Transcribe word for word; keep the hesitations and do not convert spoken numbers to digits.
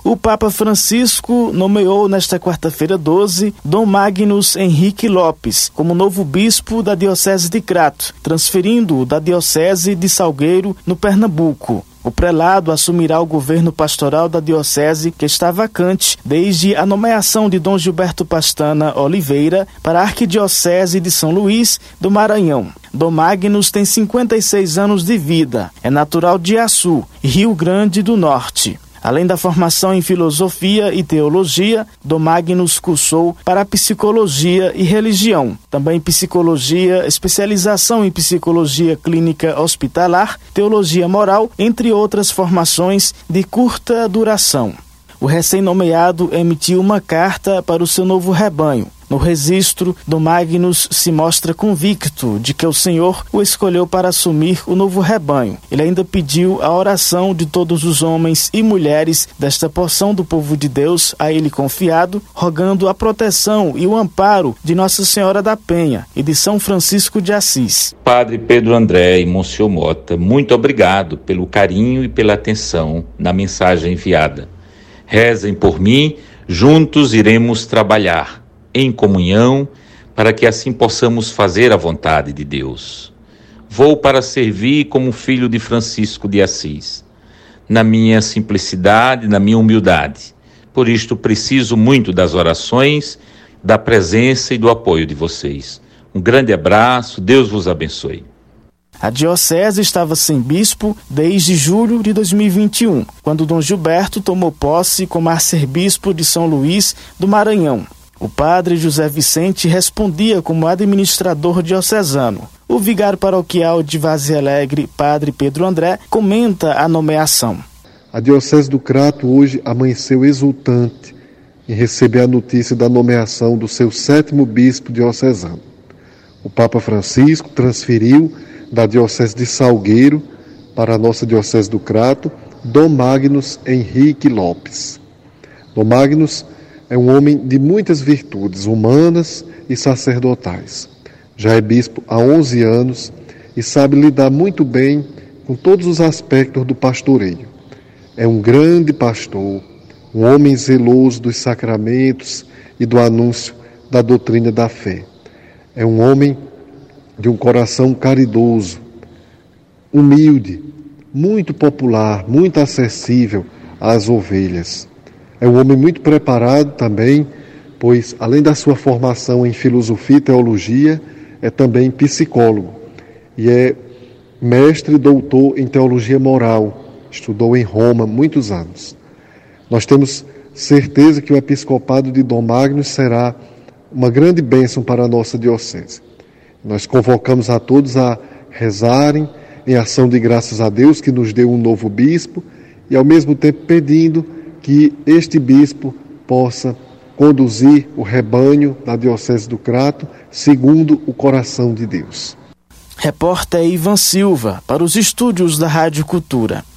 O Papa Francisco nomeou nesta quarta-feira doze Dom Magnus Henrique Lopes como novo bispo da Diocese de Crato, transferindo-o da Diocese de Salgueiro, no Pernambuco. O prelado assumirá o governo pastoral da diocese, que está vacante desde a nomeação de Dom Gilberto Pastana Oliveira para a Arquidiocese de São Luís do Maranhão. Dom Magnus tem cinquenta e seis anos de vida, é natural de Açu, Rio Grande do Norte. Além da formação em filosofia e teologia, Dom Magnus cursou para psicologia e religião, também psicologia, especialização em psicologia clínica hospitalar, teologia moral, entre outras formações de curta duração. O recém-nomeado emitiu uma carta para o seu novo rebanho. No registro, Dom Magnus se mostra convicto de que o Senhor o escolheu para assumir o novo rebanho. Ele ainda pediu a oração de todos os homens e mulheres desta porção do povo de Deus a ele confiado, rogando a proteção e o amparo de Nossa Senhora da Penha e de São Francisco de Assis. Padre Pedro André e Monsenhor Mota, muito obrigado pelo carinho e pela atenção na mensagem enviada. Rezem por mim, juntos iremos trabalhar em comunhão, para que assim possamos fazer a vontade de Deus. Vou para servir como filho de Francisco de Assis, na minha simplicidade, na minha humildade. Por isto preciso muito das orações, da presença e do apoio de vocês. Um grande abraço, Deus vos abençoe. A diocese estava sem bispo desde julho de dois mil e vinte e um, quando Dom Gilberto tomou posse como arcebispo de São Luís do Maranhão. O padre José Vicente respondia como administrador diocesano. O vigário paroquial de Vazia Alegre, padre Pedro André, comenta a nomeação. A Diocese do Crato hoje amanheceu exultante em receber a notícia da nomeação do seu sétimo bispo diocesano. O Papa Francisco transferiu da Diocese de Salgueiro para a nossa Diocese do Crato Dom Magnus Henrique Lopes. Dom Magnus é um homem de muitas virtudes humanas e sacerdotais. Já é bispo há onze anos e sabe lidar muito bem com todos os aspectos do pastoreio. É um grande pastor, um homem zeloso dos sacramentos e do anúncio da doutrina da fé. É um homem de um coração caridoso, humilde, muito popular, muito acessível às ovelhas. É um homem muito preparado também, pois, além da sua formação em filosofia e teologia, é também psicólogo e é mestre e doutor em teologia moral. Estudou em Roma muitos anos. Nós temos certeza que o episcopado de Dom Magnus será uma grande bênção para a nossa diocese. Nós convocamos a todos a rezarem em ação de graças a Deus que nos deu um novo bispo e, ao mesmo tempo, pedindo que este bispo possa conduzir o rebanho da Diocese do Crato segundo o coração de Deus. Repórter Ivan Silva, para os estúdios da Rádio Cultura.